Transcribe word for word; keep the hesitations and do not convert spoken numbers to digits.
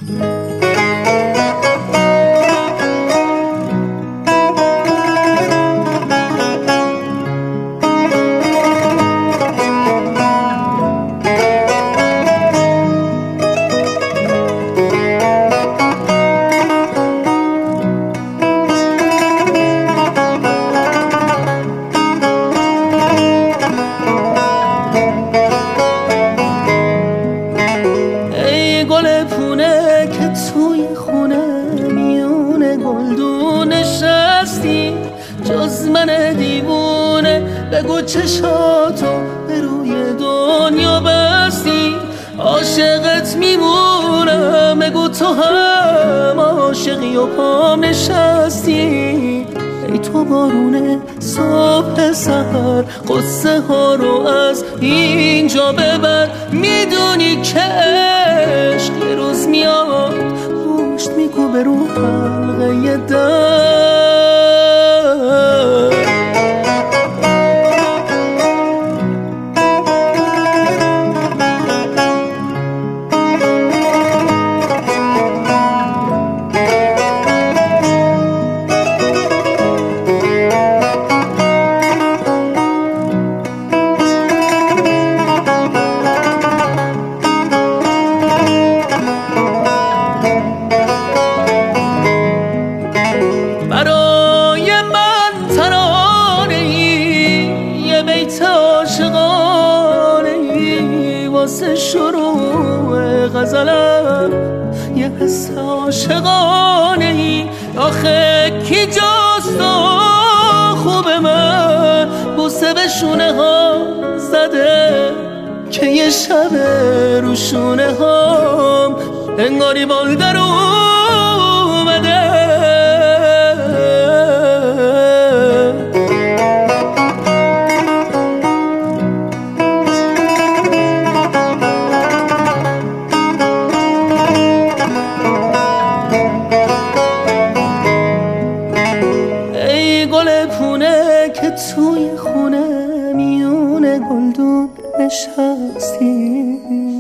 گل پونه که توی خونه میونه گلدون نشستی، جز من دیوونه بگو چشاتو به روی دنیا بستی. عاشقت میمونم بگو تو هم عاشقی و پام نشستی. ای تو بارونه صبح سحر قصه ها رو از اینجا ببر. میدونی که عشق یه روز میاد پشت میکوبه رو حلقه در. برای من ترانه ای یه بیت عاشقانه ای، واسه شروع غزلم یه حس عاشقانه ای. آخه کی جاست و خوب من بوسه به شونه ها زده که یه شب رو شونه هام انگاری بال در اومده. گل پونه که توی خونه میونه گلدون نشستی.